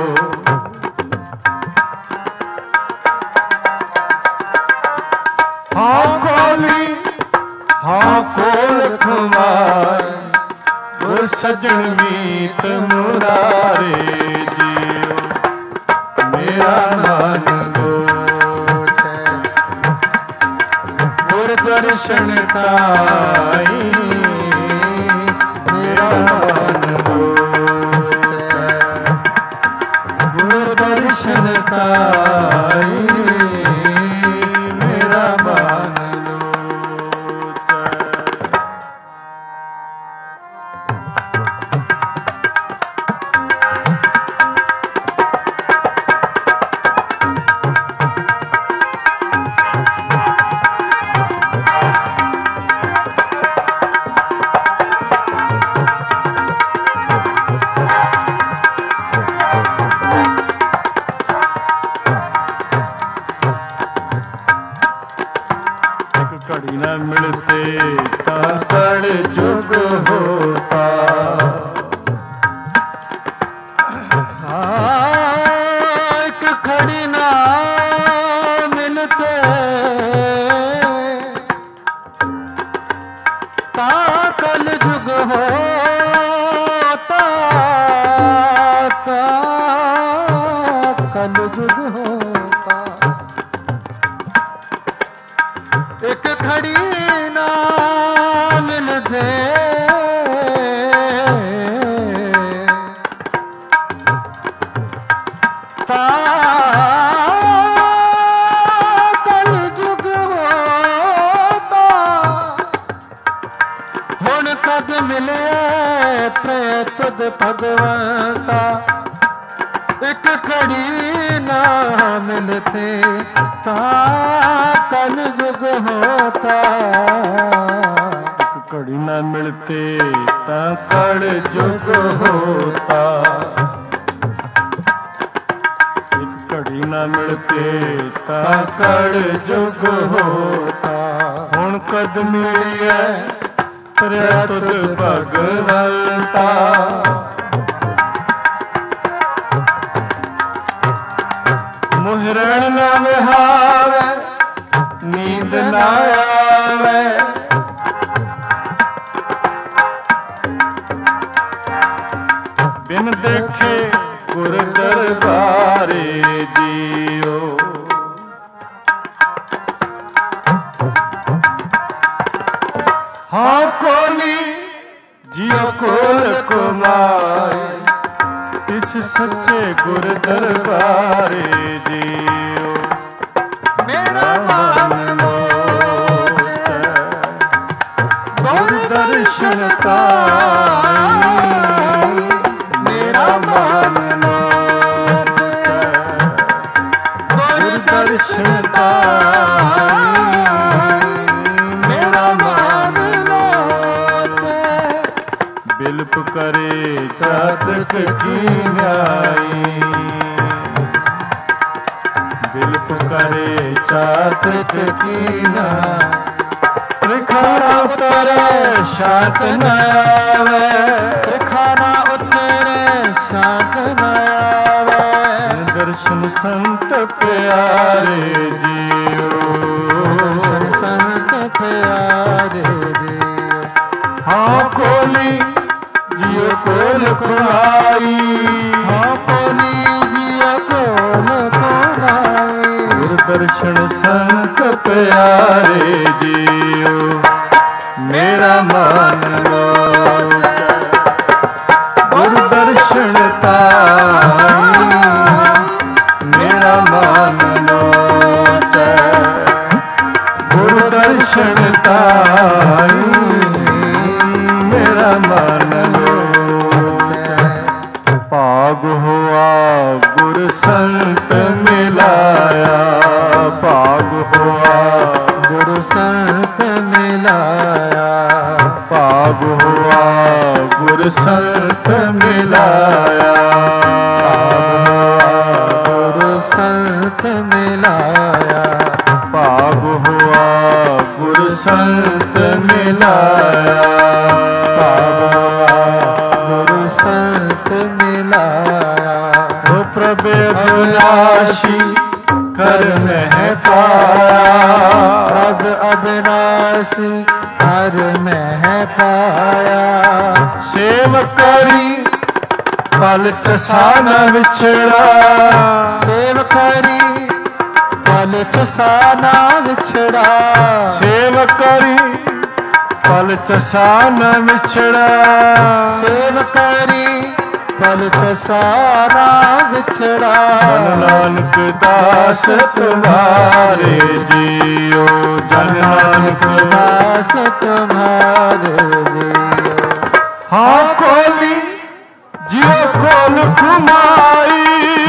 S1: ਹਾਂ ਕੋਲੀ ਹਾਂ ਕੋਲ ਖੁਮਾਏ ਗੁਰ ਸੱਜਣ ਮੀਤ ਮੁਰਾਰੇ ਜੀਓ। ਮੇਰਾ ਮਨ ਲੋਚੈ ਗੁਰ ਦਰਸ਼ਨ ਤਾਈ ਮੇਰਾ ਮਨ ਲੋਚੈ। ਗੁਰ ਦਰਸ਼ਨ ਤਾਈ ਮੇਰਾ ਮਨ ਲੋਚੈ। ਘੜੀ ਨਾ ਮਿਲਤੇ ਤਾਂ ਕਲ ਜੁਗ ਹੋਤਾ।
S2: ਇੱਕ ਖੜੀ ਨਾ ਮਿਲਤੇ ਤਾਂ ਕਲ ਜੁਗ ਹੋਤਾ। ਕਲ ਜੁਗ ਹੋਤਾ। ਇੱਕ ਖੜੀ ਨਾ ਮਿਲਦੇ ਤਾਂ ਕਲ ਜੁਗ ਹੋਤਾ। ਹੁਣ ਕਦ ਮਿਲੇ ਪ੍ਰੇਤੁਦ ਭਗਵੰਤਾ। ਇੱਕ ਖੜੀ ਨਾ ਮਿਲਤੇ ਤਾਂ ਕਲ ਜੁਗ ਹੋਤਾ।
S1: ਘੜੀ ਨਾ ਮਿਲਤੇ ਤਾਂ ਕਲ ਜੁਗ ਹੋਤਾ। ਇੱਕ ਘੜੀ ਨਾ ਮਿਲਤੇ ਤਾਂ ਕਲ ਜੁਗ ਹੋਤਾ। ਹੁਣ ਕਦ ਮਿਲਿਐ ਪ੍ਰੇਤੁਦ ਭਗਵੰਤਾ। ਮੁਹਿਰਣ ਨਾ ਵਿਹਾਵੇ ਨੀਂਦ ਨਾ ਆਵੇ। ਬਿਨ ਦੇਖੇ ਗੁਰ ਦਰਬਾਰੇ ਜੀਓ। ਹਾਂ ਕੋਲੀ ਜਿਉ ਕੋਲ ਕਮਾਏ ਇਸ ਸੱਚੇ ਗੁਰ ਦਰਬਾਰੇ ਜੀਓ।
S2: ਮੇਰਾ ਮਨ ਲੋਚੈ ਗੁਰ ਦਰਸ਼ਨ ਤਾਈ। ਮੇਰਾ ਮਨ ਲੋਚੈ ਗੁਰ ਦਰਸ਼ਨ ਤਾਈ। ਮੇਰਾ ਮਨ ਲੋਚੈ
S1: ਬਿਲਪ ਕਰੇ ਚਾਤਕ ਕੀ ਨਿਆਈ। ਬਿਲਪ ਕਰੇ ਚਾਤਕ ਕੀ ਨਿਆਈ। ਤ੍ਰਿਖਾਣਾ ਉਤਰੇ ਸ਼ਾਂਤ ਨ ਆਵੇ।
S2: ਤ੍ਰਿਖਾਣਾ ਉਤਰੇ
S1: ਕੋਲ ਖੁਆਈ।
S2: ਹਾਂ ਬੋਲੀ ਜਿਉ ਕੋਲ ਖੁਆਈ।
S1: ਗੁਰ ਦਰਸ਼ਨ ਸੰਤ ਪਿਆਰੇ ਜੀਓ ਮੇਰਾ ਮਨ ਲੋਚੈ। ਗੁਰ ਦਰਸ਼ਨ ਤਾਈ ਮੇਰਾ ਮਨ ਲੋਚੈ। ਗੁਰ ਦਰਸ਼ਨ ਤਾਈ ਮੇਰਾ ਮਨ ਲੋਚੈ। ਭਾਗ ਹੋਆ ਗੁਰ ਸੰਤ ਮਿਲਾਇਆ। ਭਾਗ ਹੋਆ
S2: ਗੁਰ ਸੰਤ ਮਿਲਾਇਆ।
S1: ਭਾਗ ਹੋਆ ਗੁਰ ਸੰਤ ਮਿਲਾਇਆ।
S2: ਗੁਰ ਸੰਤ ਮਿਲਾਇਆ।
S1: ਭਾਗ ਹੋਆ ਗੁਰ ਸੰਤ ਮਿਲਾਇਆ।
S2: ਭਾਗ ਹੋਆ ਗੁਰ ਸੰਤ ਮਿਲਾਇਆ।
S1: ਉਹ ਪ੍ਰਭ ਅਬਿਨਾਸ਼ੀ ਕਰ ਮਹਿ ਪਾਇਆ।
S2: ਪ੍ਰਭ ਅਬਿਨਾਸ਼ੀ ਹਰ ਮਹਿ ਪਾਇਆ।
S1: ਸੇਵ ਕਰੀ ਪਲ ਚਸਾ ਨ ਵਿਛੜਾ।
S2: ਸੇਵ ਕਰੀ ਪਲ ਚਸਾ ਨਾ ਵਿਛੜਾ।
S1: ਸੇਵ ਕਰੀ ਪਲ ਚਸਾ ਨ ਵਿਛੜਾ।
S2: ਸੇਵ ਕਰੀ ਪਲ ਚਸਾ ਨਾ ਵਿਛੜਾ।
S1: ਜਨ ਨਾਨਕ ਦਾਸ ਤੁਮਾਰੇ ਜੀਓ। ਜਨ ਨਾਨਕ
S2: ਦਾਸ ਤੁਮਾਰੇ ਜੀਓ।
S1: ਹਾਂ ਖੋਲੀ ਜਿਉ ਕੋਲ ਘੁਮਾਈ।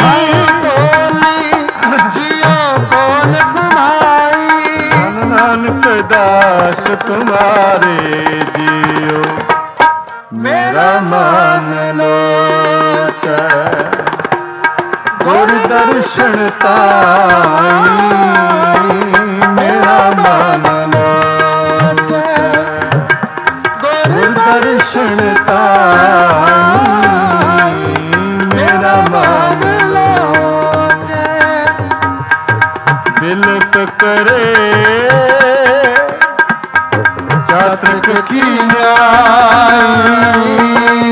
S2: ਬੋਲੀ ਜਿਉ ਕੋਲ ਘੁਮਾਈ।
S1: ਜਨ ਨਾਨਕ ਦਾਸ ਤੁਮਾਰੇ ਜੀਓ ਮੇਰਾ ਮਨ ਲੋਚੈ। ਗੁਰ ਦਰਸ਼ਨ ਤਾਈ ਮੇਰਾ ਮਨ ਲੋਚੈ। ਗੁਰ ਦਰਸ਼ਨ ਤਾਈ ਮੇਰਾ ਮਨ
S2: ਲੋਚੈ।
S1: ਬਿਲਕ ਕਰੇ ਚਾਤ੍ਰਿਕ ਕੀ ਨਿਆਈ।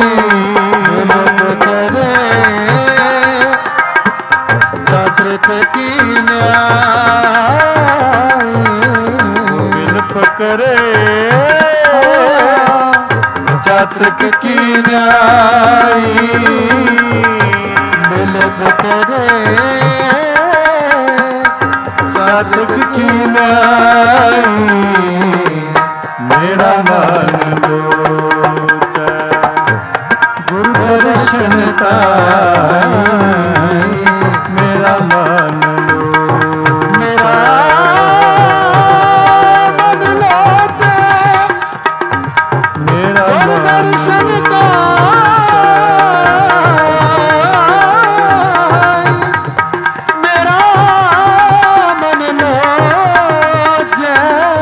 S2: ਬਿਲਕ ਕਰੇ ਚਾਤ੍ਰਿਕ ਕੀ ਨਿਆਈ।
S1: ਬਿਲਪ ਕਰੇ ਚਾਤ੍ਰਿਕ ਕੀ ਨਿਆਈ।
S2: ਬਿਲਕ ਕਰੇ
S1: ਚਾਤ੍ਰਿਕ ਕੀ ਨਿਆਈ ਮੇਰਾ ਮਨ ਲੋਚੈ। ਗੁਰ ਦਰਸ਼ਨ ਤਾਈ ਮੇਰਾ ਮਨ ਲੋਚੈ।
S2: ਮੇਰਾ ਮਨ ਲੋਚੈ।
S1: ਮੇਰਾ
S2: ਗੁਰ ਦਰਸ਼ਨ ਮੇਰਾ ਮਨ ਲੋਚੈ।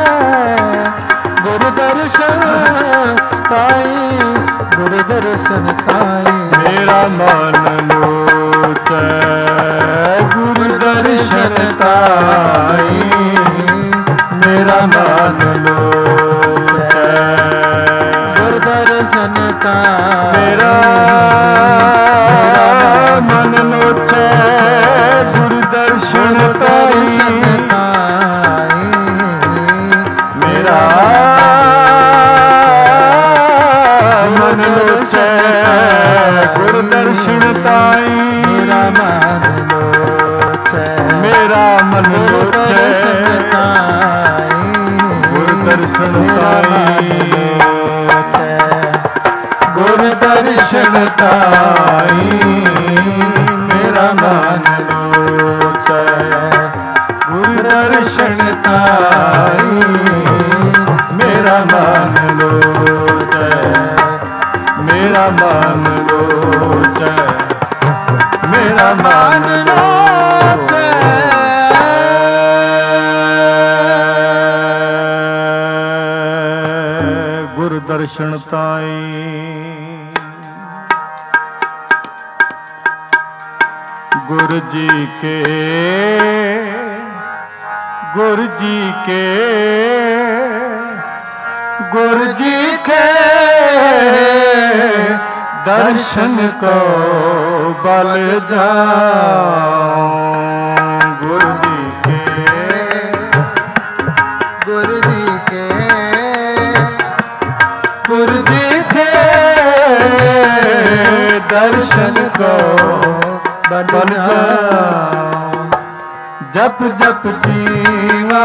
S2: ਗੁਰ ਦਰਸ਼ਨ ਤਾਈ। ਗੁਰ ਦਰਸ਼ਨ ਤਾਈ
S1: ਮੇਰਾ ਮਨ ਲੋਚੈ। ਗੁਰ ਦਰਸ਼ਨ ਤਾਈ ਮੇਰਾ ਮਨ ਲੋਚੈ।
S2: ਗੁਰ ਦਰਸ਼ਨ ਤਾਈ
S1: ਮੇਰਾ ਮਨ ਲੋਚੈ। ਗੁਰ ਦਰਸ਼ਨ ਤਾਈ ਮੇਰਾ ਮਨ ਲੋਚੈ। ਗੁਰ ਦਰਸ਼ਨ ਤਾਈ
S2: ਮੇਰਾ ਮਨ ਲੋਚੈ।
S1: ਮੇਰਾ ਮਨ ਲੋਚੈ। ਗੁਰ ਦਰਸ਼ਨ ਤਾਈ ਗੁਰ ਦਰਸ਼ਨ ਤਾਈ ਮੇਰਾ ਮਨ ਲੋਚੈ। ਗੁਰ ਦਰਸ਼ਨ ਤਾਈ ਮੇਰਾ ਮਨ ਲੋਚੈ। ਮੇਰਾ ਮਨ ਲੋਚੈ। ਮੇਰਾ ਮਨ ਲੋਚੈ। ਗੁਰ ਦਰਸ਼ਨ ਤਾਈ ਗੁਰ ਜੀ ਕੇ ਗੁਰ ਜੀ ਕੇ ਗੁਰ ਜੀ ਕੇ दर्शन को बल जाऊं गुरु जी के
S2: गुरु जी के
S1: गुरु जी के दर्शन को बल जाऊं जप जप जीवा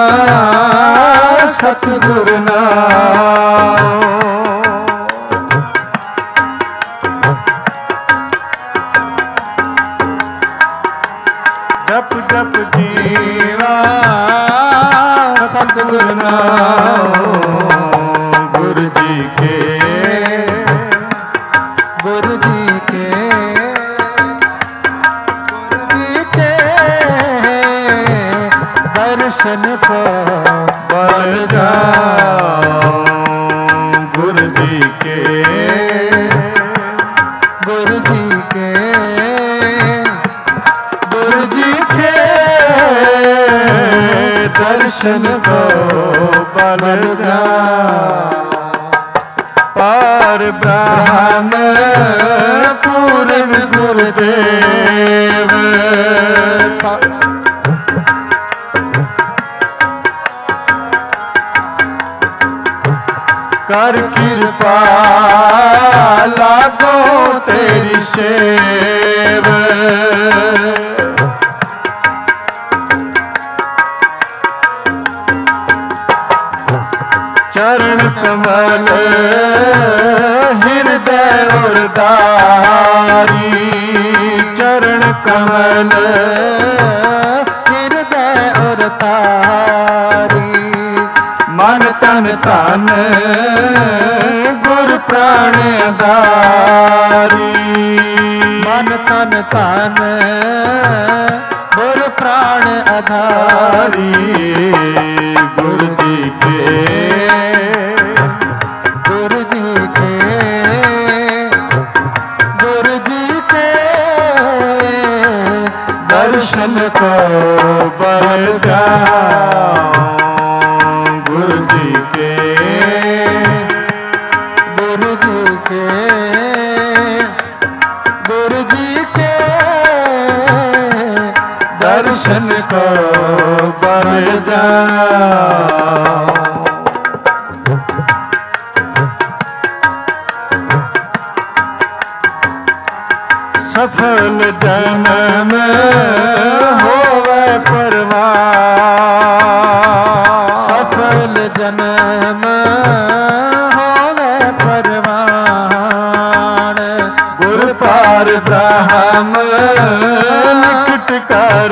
S1: सतगुरु नाम जप जप जीवा सतगुरु नाम गुरु जी के
S2: गुरु जी के दर्शन को
S1: बल जाऊं गुरु जी के
S2: गुरु जी के
S1: गुरु जी के दर्शन को बल जाऊं पार ब्रह्म पूर्व गुरुदेव कर कृपा लागो तेरी सेव चरण कमल हृदय उदारी चरण कमल
S2: हृदय और तारी
S1: मन तन तन गुर प्राण दारी
S2: मन तन तन गुर प्राण आधारी
S1: गुरु जी के
S2: गुरु जी के गुरु जी के
S1: दर्शन को बल जाऊं गुरु जी के
S2: गुरु जी के गुरु जी के
S1: दर्शन को बल जाऊं सफल जन्म होवे परवान
S2: सफल जन्म होवे परवान
S1: गुर पार ब्रह्म निकट कर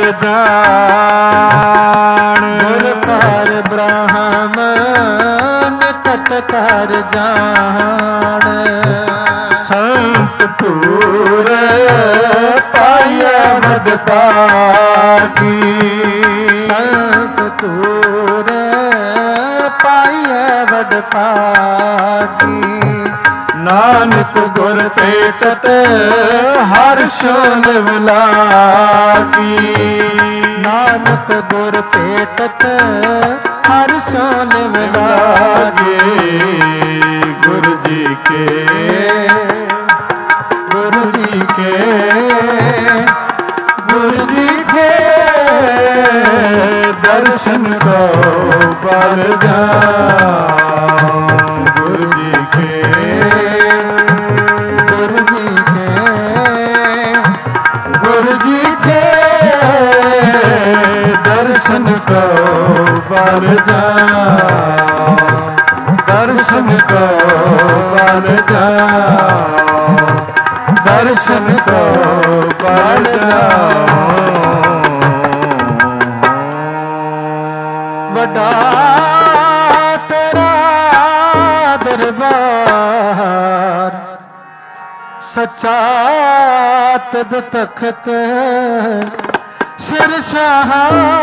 S1: जान
S2: गुर पार ब्रह्म निकट कर जान
S1: संत तूर पाया बद पाकी
S2: संत तूर पाइए बड़ पागी
S1: नानक गुर पेटत हर शोल विलाकी
S2: नानक गुर पेटत हर सोल
S1: लागे गुरु जी के गुरु जी के गुरु जी के दर्शन को बल जाऊं गुरु जी के
S2: गुरु जी के
S1: गुरु जी के दर्शन को बल जाऊं दर्शन को बल जाऊं दर्शन को बल जाऊं
S2: बड़ा तेरा दरबार सच्चा तद तखत सिर शाह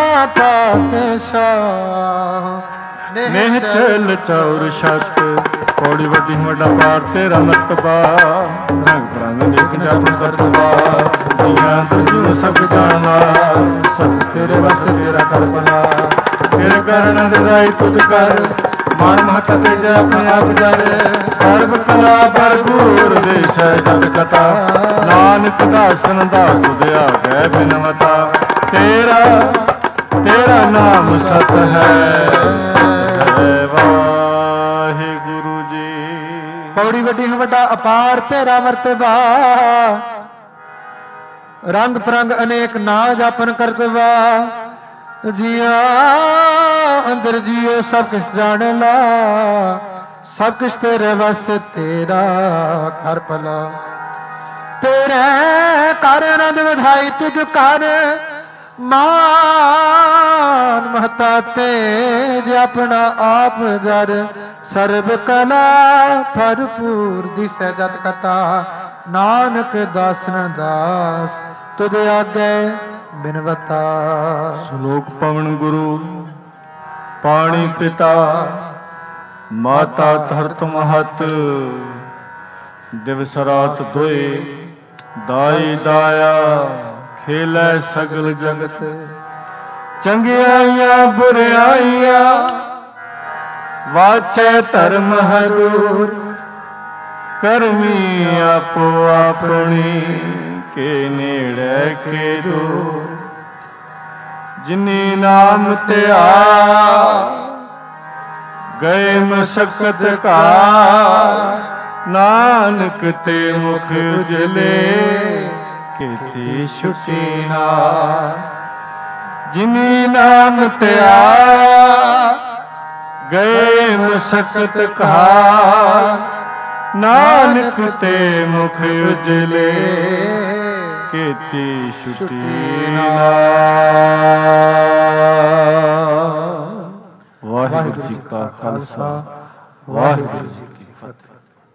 S2: पातशाह
S1: नेह चल चौर छत पौड़ी वड्डी वड्डा पार तेरा मरतबा रंग बरंग नेक जप करतबा दुनिया तुझो सब जाना सच तेरे बस तेरा कल्पना तेरे करण हृदय तुझ कर मान महत तेज अपने आप जर ਸਰਬ ਕਲਾ ਭਰਪੂਰ ਦਿਸੈ ਜਤ ਕਥਾ। ਨਾਨਕ ਦਾਸਨ ਦਾਸ ਤੁਧ ਆਗੈ ਬਿਨਵਤਾ। ਤੇਰਾ ਤੇਰਾ ਨਾਮ ਸਤ ਹੈ, ਸਤ ਹੈ ਵਾਹਿਗੁਰੂ ਜੀ।
S2: ਪੌੜੀ ਵੱਡੀ ਨੂੰ ਵੱਡਾ ਅਪਾਰ ਤੇਰਾ ਵਰਤਵਾ। ਰੰਗ ਪ੍ਰੰਗ ਅਨੇਕ ਨਾ ਜਾਪਨ ਕਰਤਵਾ। ਜੀਆ ਅੰਦਰ ਜੀਓ ਸਭ ਕਿਛ ਜਾਣ ਲਾ। ਸਭ ਕਿਛ ਤੇਰੇ ਵਸ ਤੇਰਾ ਕਰ ਭਲਾ। ਤੇਰੇ ਕਰ ਆਨੰਦ ਵਧਾਈ ਤੁਧ ਕਰ। ਮਾਨ ਮਹਤਾ ਤੇਜ ਆਪਣਾ ਆਪ ਜਰ। ਸਰਬ ਕਲਾ ਭਰਪੂਰ ਦਿਸੈ ਜਤ ਕਥਾ। ਨਾਨਕ ਦਾਸਨ ਦਾਸ ਤੁਧ ਆਗੇ ਬਿਨਵਤਾ।
S1: ਸ਼ਲੋਕ ਪਵਨ ਗੁਰੂ ਪਾਣੀ ਪਿਤਾ ਮਾਤਾ ਧਰਤ ਮਹਤ। ਦਿਵਸ ਰਾਤ ਦੋਏ ਦਾਈ ਦਾਇਆ। ਖੇਲੇ ਸਗਲ ਜਗਤ ਚੰਗਿਆਈਆਂ ਬੁਰਿਆਈਆਂ। ਵਾਚੈ ਧਰਮ ਹਰੂਰ ਕਰਮੀ ਆਪੋ ਆਪਣੀ। ਕੇ ਨੇੜੇ ਕੇ ਦੂਰ ਜਿਨੀ ਨਾਮ ਧਿਆ। ਗਏ ਮਸਕਤ ਕਾ ਨਾਨਕ ਤੇ ਮੁਖ ਉਜਲੇ। ਕੀਤੀ ਛੁਟੀ ਨਾਮ ਜਿਨੀ ਨਾਮ ਧਿਆ। ਗਏ ਮਸਕਤ ਕਾ ਨਾਨਕ ਤੇ ਮੁਖ ਉਜਲੇ। ਕੀਤੀ ਛੁਟੀ ਨਾਮ। ਵਾਹਿਗੁਰੂ ਜੀ ਕਾ ਖਾਲਸਾ ਵਾਹਿਗੁਰੂ ਜੀ